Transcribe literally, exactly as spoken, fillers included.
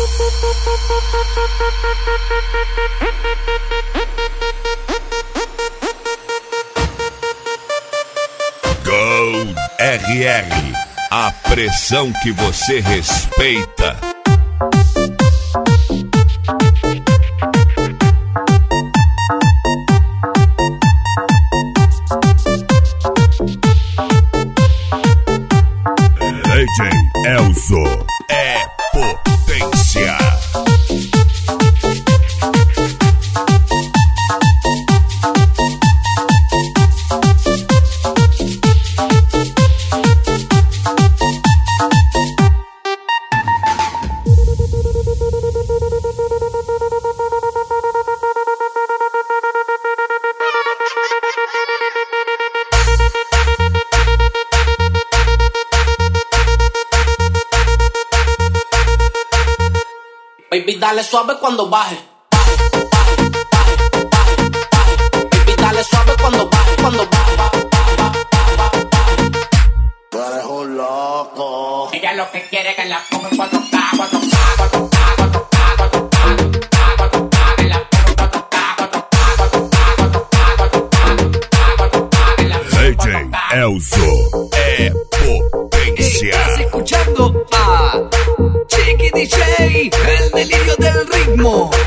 Gold R R, a pressão que você respeita. D J Elzo é potência. Baby, dale suave cuando baje. Baje, baje, baje, baje, baje. Baby, dale suave cuando baje, cuando baje. Tú eres un loco. Ella lo que quiere es que la ponga en cuatro K, cuatro K, cuatro K, cuatro K, cuatro K, cuatro K, que la ponga en cuatro K, cuatro K, cuatro K, cuatro K, cuatro K, cuatro K, que la ponga en D J Elzo é potência. Estás escuchando a Chiqui D J, el delirio del ritmo.